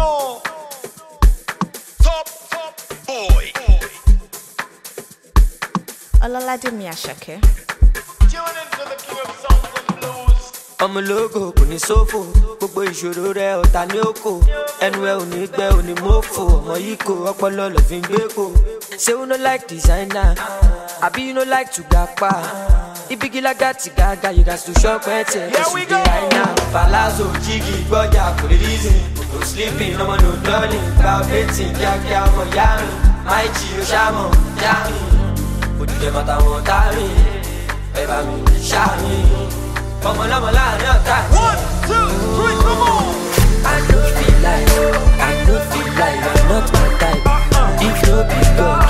Top boy. Ọlọ́ládé mi Àṣàkẹ́. ọmọ ológo kò ní sófò gbogbo ìṣòro rẹ ọ̀tá ní òkò ẹnu ẹ ò ní gbẹ ò ní mọ́fò ọmọ yìí kò ọpọlọ lọ fi ń gbé kò. say you no like designer àbí you no like to gapa ibigilaga ti gaga you gats to shop ẹtẹ ẹsùn dé àìná. palazzo jígì gbọ́jà kò lè reason no sleeping ọmọ no dulling gba updating kíákíá ọmọ yá mi máì jí o ṣàmọ̀ yá mi òdìdẹ mọ́ta wọn tá mi ẹ bá mi ṣá mi. One, two, three, come on! I don't feel like you're not my type. If no be God,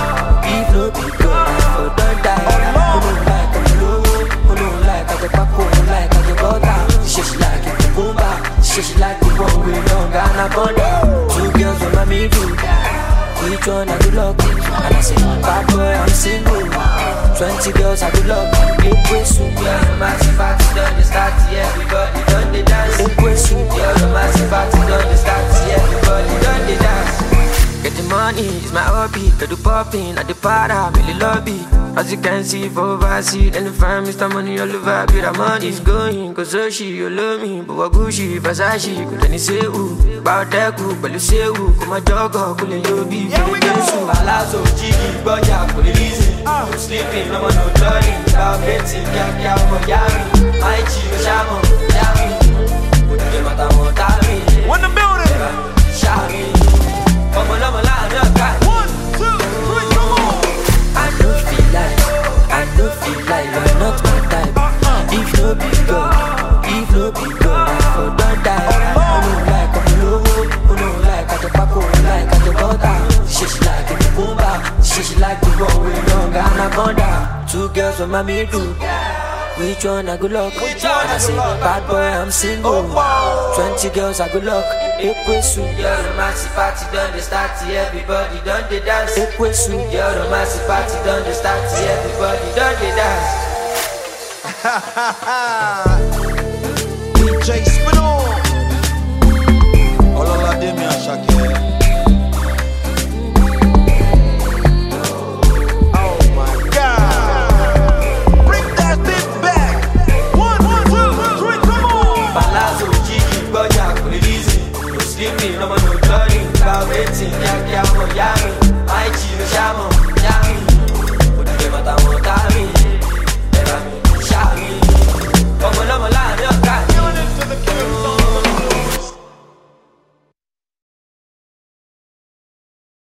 I for don't die. Oh no like I'm low, oh no like I get back, oh no like I get butter. She like it, boomba. She like the one we don't gonna bother. Two girls on my middle. Which one I do lucky? And I say, bad boy, I'm single. 20 girls I do lucky. Ekwe soup, yeah, the massive party done the start, yeah, everybody done the dance. Ekwe soup, yeah, the massive party done the start, yeah, everybody done the dance. Get the money, it's my hobby. Get the popping at the para, really lobby. As you can see, for overseas, and the fam, Mr. Money all over, be the money is going. Cause Oshi, you love me, but Wagushi, Versace, could any say who? Bout that group, but you say who? Come a jogger, could you be? Here we go. Palazzo, Jiggy, Boya, could you listen? I'm sleeping, no one no turning. Bout betting, Yaka, Miami, my Chico, Shamo, Yami. Put the matter on time. When the building. Shami. Come on, I'm 1, 2, 3, come on! I don't feel like you're not my type. If no be God, I for don't die. Oh no like I'm low, oh no like I get back, oh no like I get butter. She like it, boomba. She like the one we don't gonna bother. Two girls on my middle. Which one I good luck? And I say, bad boy, I'm single. 20 girls I good luck. Ekwe soup, yeah, the massive party done the start, yeah, everybody done the dance. Ekwe soup, yeah, the massive party done the start, yeah, everybody done the dance.